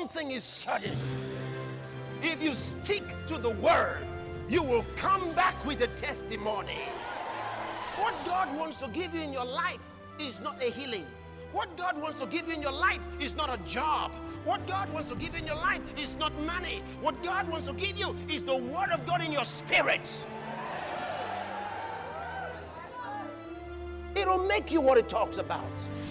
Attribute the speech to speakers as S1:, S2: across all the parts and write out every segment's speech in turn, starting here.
S1: thing is sudden. If you stick to the word, you will come back with a testimony. What God wants to give you in your life is not a healing. What God wants to give you in your life is not a job. What God wants to give you in your life is not money. What God wants to give you is the word of God in your spirit. It'll make you what it talks about.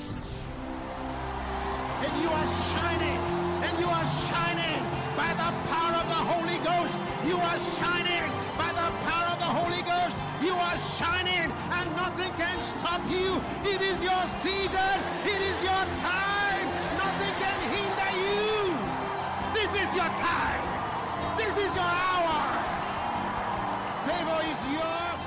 S1: And you are shining. And you are shining by the power of the Holy Ghost. You are shining by the power of the Holy Ghost. You are shining and nothing can stop you. It is your season. It is your time. Nothing can hinder you. This is your time. This is your hour. Favor is yours.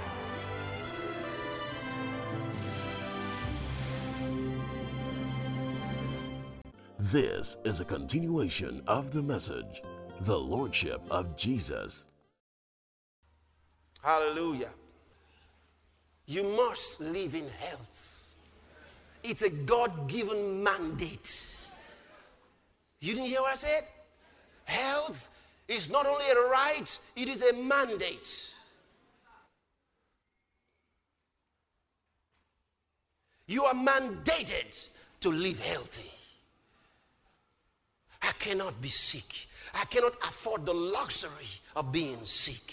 S2: This is a continuation of the message, The Lordship of Jesus.
S1: Hallelujah. You must live in health. It's a God-given mandate. You didn't hear what I said? Health is not only a right, it is a mandate. You are mandated to live healthy. I cannot be sick. I cannot afford the luxury of being sick.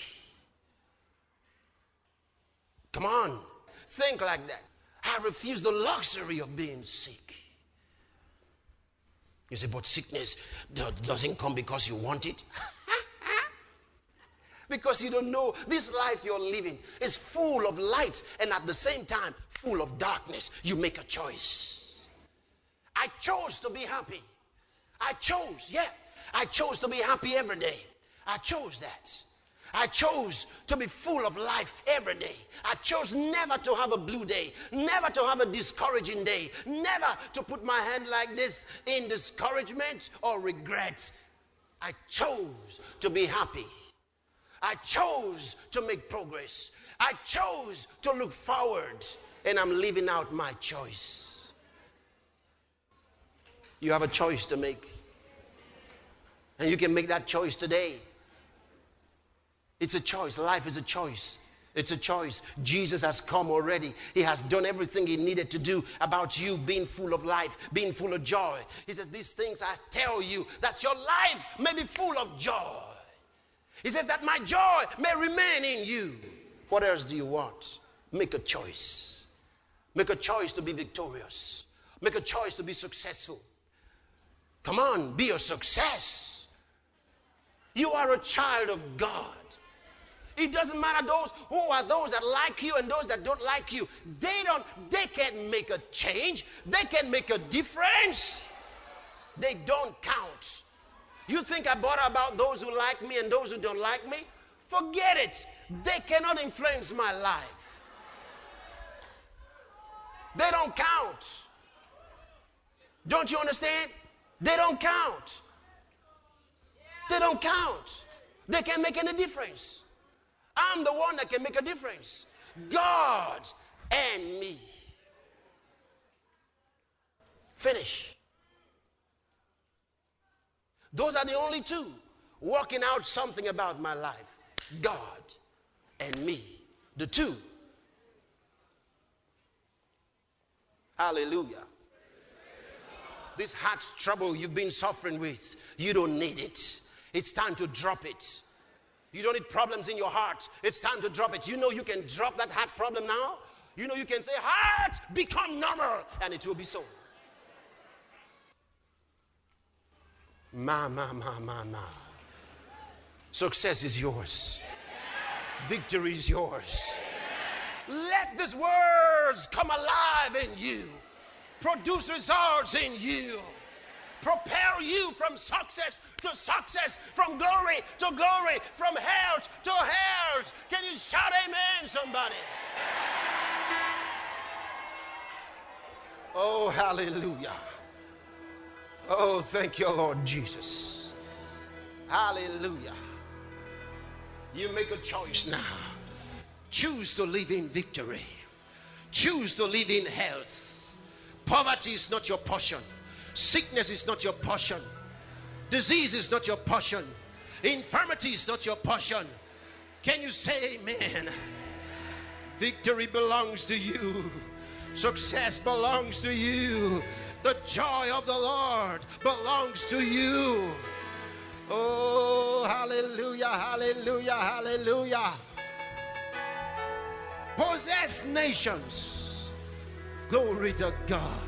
S1: Come on, think like that. I refuse the luxury of being sick. You say, but sickness doesn't come because you want it. Because you don't know this life you're living is full of light and at the same time full of darkness. You make a choice. I chose to be happy. I chose to be happy every day. I chose that. I chose to be full of life every day. I chose never to have a blue day, never to have a discouraging day, never to put my hand like this in discouragement or regret. I chose to be happy. I chose to make progress. I chose to look forward, and I'm living out my choice. You have a choice to make. And you can make that choice today. It's a choice. Life is a choice. It's a choice. Jesus has come already. He has done everything he needed to do about you being full of life, being full of joy. He says, these things I tell you, that your life may be full of joy. He says that my joy may remain in you. What else do you want? Make a choice. Make a choice to be victorious. Make a choice to be successful. Come on, be a success. You are a child of God. It doesn't matter who are those that like you and those that don't like you. They can't make a change. They can make a difference. They don't count. You think I bother about those who like me and those who don't like me? Forget it. They cannot influence my life. They don't count. Don't you understand? They don't count. They don't count. They can't make any difference. I'm the one that can make a difference. God and me. Finish. Those are the only two working out something about my life. God and me. The two. Hallelujah. This heart trouble you've been suffering with, you don't need it. It's time to drop it. You don't need problems in your heart. It's time to drop it. You know you can drop that heart problem now. You know you can say, heart, become normal, and it will be so. Ma. Success is yours. Victory is yours. Let these words come alive in you. Produce results in you. Propel you from success to success, from glory to glory, from health to health. Can you shout amen, somebody? Oh, hallelujah. Oh, thank you, Lord Jesus. Hallelujah. You make a choice now. Choose to live in victory. Choose to live in health. Poverty is not your portion. Sickness is not your portion. Disease is not your portion. Infirmity is not your portion. Can you say amen? Victory belongs to you. Success belongs to you. The joy of the Lord belongs to you. Oh, hallelujah, hallelujah, hallelujah. Possess nations. Glory to God.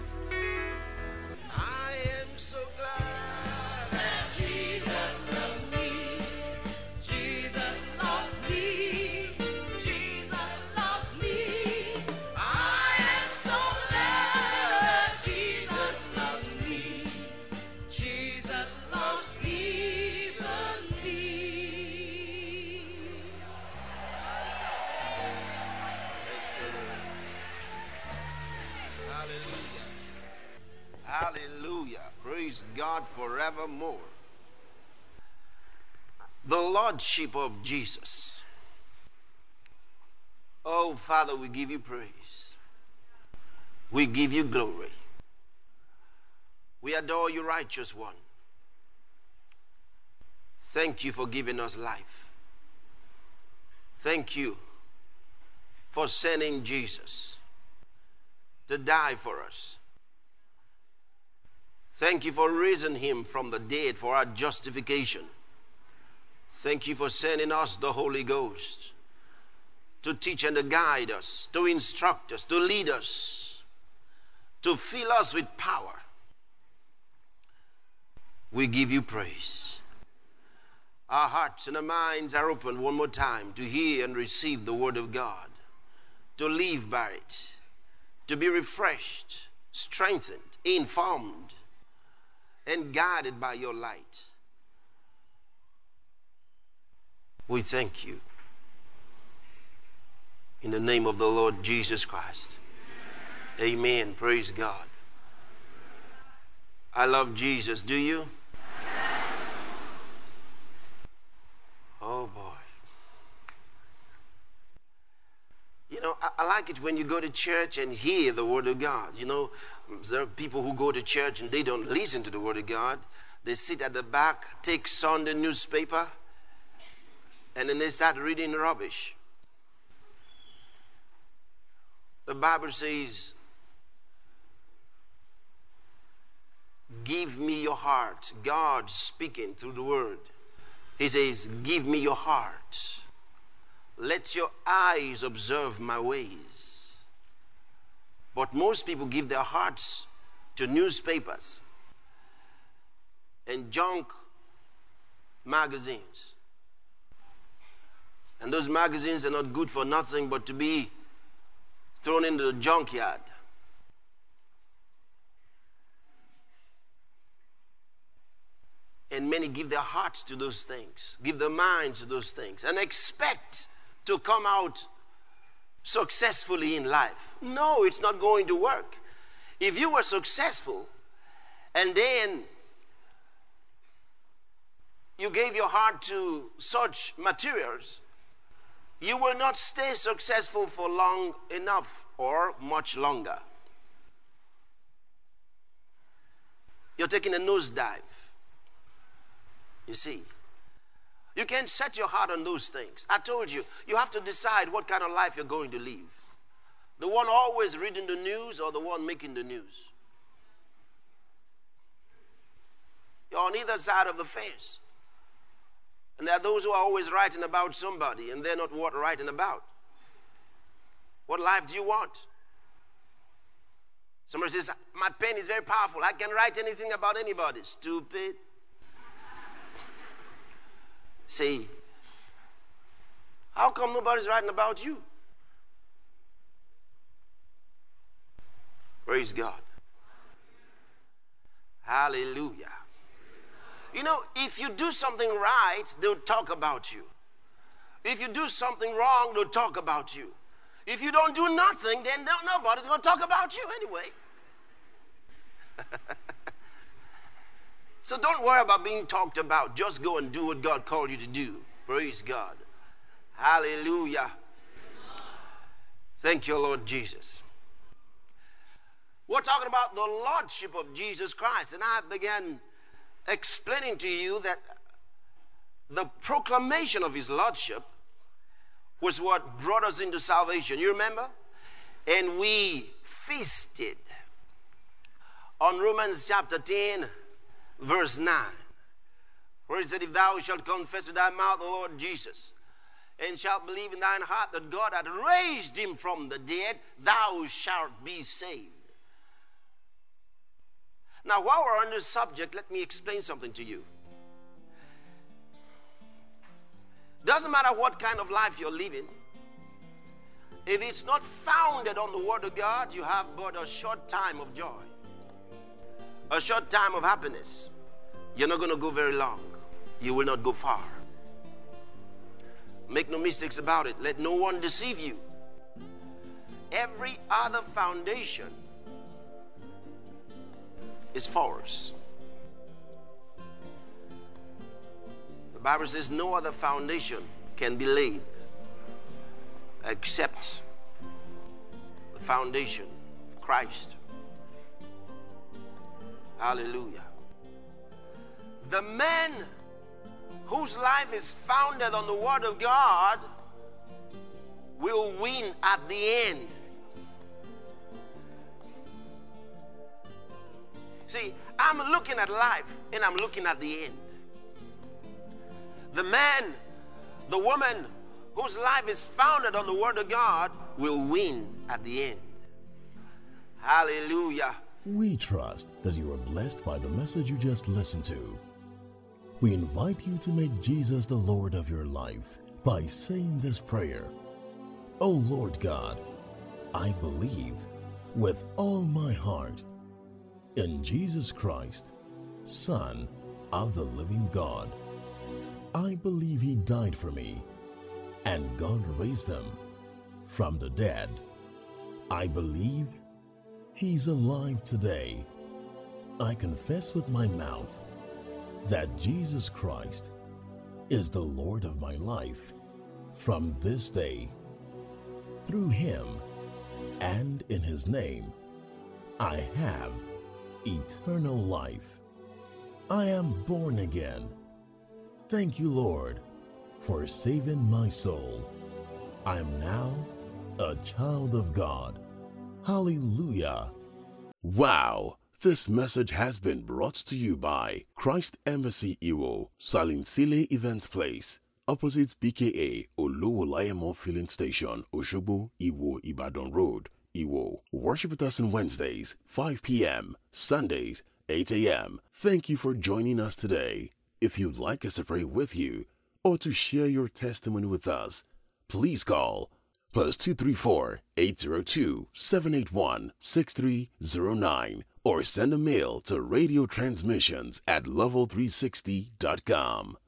S1: I am so glad that Jesus loves me.
S3: Jesus loves me. Jesus loves me. I am so glad that Jesus loves me. Jesus loves even me.
S1: Hallelujah. Hallelujah. Praise God forevermore. The Lordship of Jesus. Oh, Father, we give you praise. We give you glory. We adore you, righteous one. Thank you for giving us life. Thank you for sending Jesus to die for us. Thank you for raising him from the dead for our justification. Thank you for sending us the Holy Ghost to teach and to guide us, to instruct us, to lead us, to fill us with power. We give you praise. Our hearts and our minds are open one more time to hear and receive the word of God, to live by it, to be refreshed, strengthened, informed, and guided by your light. We thank you. In the name of the Lord Jesus Christ. Amen. Praise God. I love Jesus. Do you? Oh boy. You know, I like it when you go to church and hear the word of God. You know, there are people who go to church and they don't listen to the word of God. They sit at the back, take Sunday newspaper, and then they start reading rubbish. The Bible says, give me your heart. God speaking through the word. He says, give me your heart. Let your eyes observe my ways. But most people give their hearts to newspapers and junk magazines. And those magazines are not good for nothing but to be thrown into the junkyard. And many give their hearts to those things, give their minds to those things, and expect to come out successfully in life. No, it's not going to work. If you were successful and then you gave your heart to such materials, you will not stay successful for long enough or much longer. You're taking a nosedive. You see, you can't set your heart on those things. I told you, you have to decide what kind of life you're going to live. The one always reading the news or the one making the news. You're on either side of the fence. And there are those who are always writing about somebody and they're not worth writing about. What life do you want? Somebody says, my pen is very powerful. I can write anything about anybody. Stupid. See, how come nobody's writing about you? Praise God. Hallelujah. You know, if you do something right, they'll talk about you. If you do something wrong, they'll talk about you. If you don't do nothing, then nobody's going to talk about you anyway. So don't worry about being talked about. Just go and do what God called you to do. Praise God. Hallelujah. Thank you, Lord Jesus. We're talking about the Lordship of Jesus Christ. And I began explaining to you that the proclamation of his lordship was what brought us into salvation. You remember? And we feasted on Romans chapter 10, verse 9, where it said, if thou shalt confess with thy mouth the Lord Jesus, and shalt believe in thine heart that God hath raised him from the dead, thou shalt be saved. Now, while we're on this subject, let me explain something to you. Doesn't matter what kind of life you're living, if it's not founded on the Word of God, you have but a short time of joy, a short time of happiness. You're not going to go very long. You will not go far. Make no mistakes about it. Let no one deceive you. Every other foundation is false. The Bible says no other foundation can be laid except the foundation of Christ. Hallelujah. The man whose life is founded on the Word of God will win at the end. See, I'm looking at life and I'm looking at the end. The man, the woman whose life is founded on the Word of God will win at the end. Hallelujah.
S2: We trust that you are blessed by the message you just listened to. We invite you to make Jesus the Lord of your life by saying this prayer. Oh Lord God, I believe with all my heart in Jesus Christ, Son of the living God. I believe he died for me and God raised him from the dead. I believe he's alive today. I confess with my mouth that Jesus Christ is the Lord of my life from this day. Through him and in his name, I have eternal life. I am born again. Thank you, Lord, for saving my soul. I am now a child of God. Hallelujah. Wow! This message has been brought to you by Christ Embassy Iwo, Salinsile Event Place, opposite BKA Oluwalayemo Filling Station, Oshobo, Iwo, Ibadan Road, Iwo. Worship with us on Wednesdays, 5 p.m., Sundays, 8 a.m. Thank you for joining us today. If you'd like us to pray with you or to share your testimony with us, please call +234 802 781 6309 or send a mail to radiotransmissions@level360.com.